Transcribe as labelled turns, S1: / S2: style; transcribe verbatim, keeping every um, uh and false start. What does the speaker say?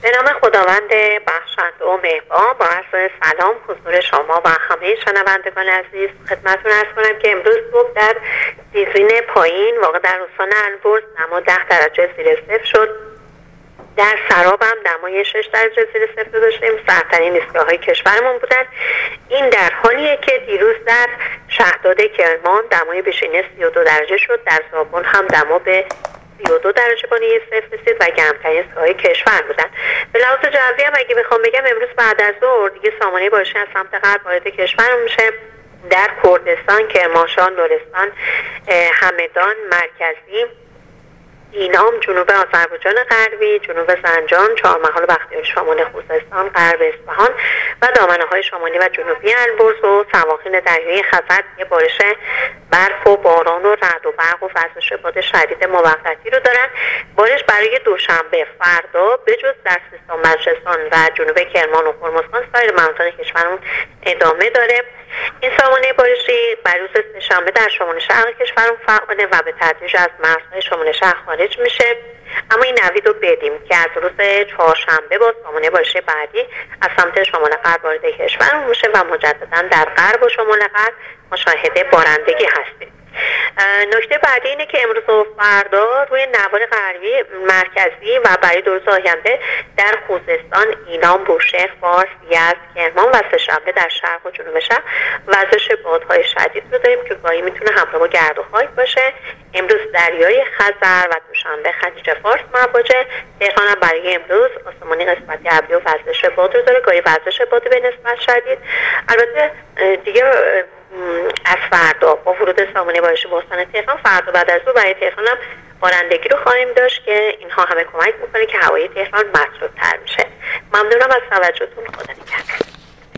S1: به نام خداوند بخشنده و مهربان، با عرض سلام حضور شما و همه شنوندگان عزیز خدمتتون عرض کنم که امروز صبح در دیزین پایین واقع در استان البرز دما ده درجه زیر صفر شد. در سراب هم دمای شش درجه زیر صفر داشتیم، سرترین ایستگاه‌های کشورمون بودن. این در حالیه که دیروز در شهداد کرمان دمای بیشینه سی و دو درجه شد. در زابل هم دما به سی و دو درجه بانی صفر رسید و گرمترین ایستگاه‌های کشور بودن. به لحاظ جوی هم اگه بخوام بگم امروز بعد از ظهر دیگه سامانه بارشی از سمت غرب وارد کشور میشه. در کردستان، کرمانشاه، لرستان، همدان، مرکزی، اینام، جنوب آذربایجان غربی، جنوب زنجان، چهارمحال و بختیاری شمال خوزستان، غرب اصفهان و دامنه‌های شمالی و جنوبی البرز و سواحل دریای خزر یه بارش برف و باران و رعد و برق و وزش باد شدید موقتی رو دارن. بارش برای دوشنبه فردا به جز در سیستان، بلوچستان و جنوب کرمان و هرمزگان سایر مناطق کشورمون ادامه داره. این سامانه بارشی بر روز سه‌شنبه در شمال شرق کشورمون فعاله و به تدریج از مرزهای شمال شرق خارج میشه. اما این نوید رو بدیم که از روز چهارشنبه با سامانه بارشی بعدی از سمت شمال غرب وارد کشورمون میشه و مجددا در غرب و شمال غرب مشاهده بارندگی هستیم. نکته بعدی اینه که امروز و فردا روی نوار غربی مرکزی و برای دو روز آینده در خوزستان، اینام، بوشهر، فارس، یزد، کرمان و سه‌شنبه در شرق و جنوب شرق وزش بادهای شدید رو داریم که گاهی میتونه همراه با گرد و خاک باشه. امروز دریای خزر و دوشنبه خلیج فارس مواجه. تهران هم برای امروز آسمانی قسمتی ابری و وزش باد رو داره، گاهی وزش باد به نسبت شدید. البته دیگه از فردا با ورود سامانه بارشی به استان تهران، فردا بعد از ظهر برای تهران هم بارندگی رو خواهیم داشت که اینها همه کمک میکنه که هوای تهران مطلوب‌تر میشه. ممنونم از توجهتون. خدا نگهدار.